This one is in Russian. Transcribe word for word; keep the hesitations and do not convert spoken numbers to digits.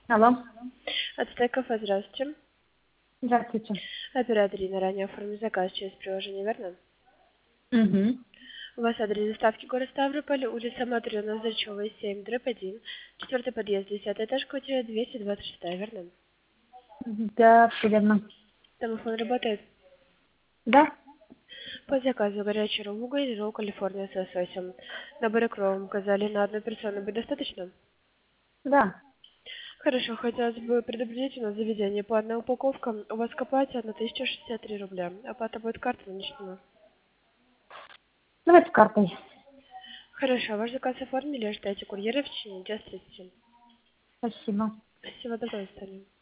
Алло. Отстойка кафе, здравствуйте. Здравствуйте. Оператор Ирина, ранее оформили заказ через приложение, верно? Угу. У вас адрес доставки город Ставрополь, улица Матрёна Зачёва, семь, дробь один, четвертый подъезд, десятый этаж, квартира двести двадцать шесть, верно? Да, все верно. Домофон работает. Да? По заказу горячий ролл угол и ролл Калифорния с лососем. Набор икров указали на одну персону, будет достаточно? Да. Хорошо, хотелось бы предупредить, у нас заведение платная упаковка. У вас копается на тысячу шестьдесят три рубля. Оплата будет картой наличными. Давайте картой. Хорошо, ваш заказ оформили, ждайте курьера в течение часа тридцати. Спасибо. Всего доброго, Таня.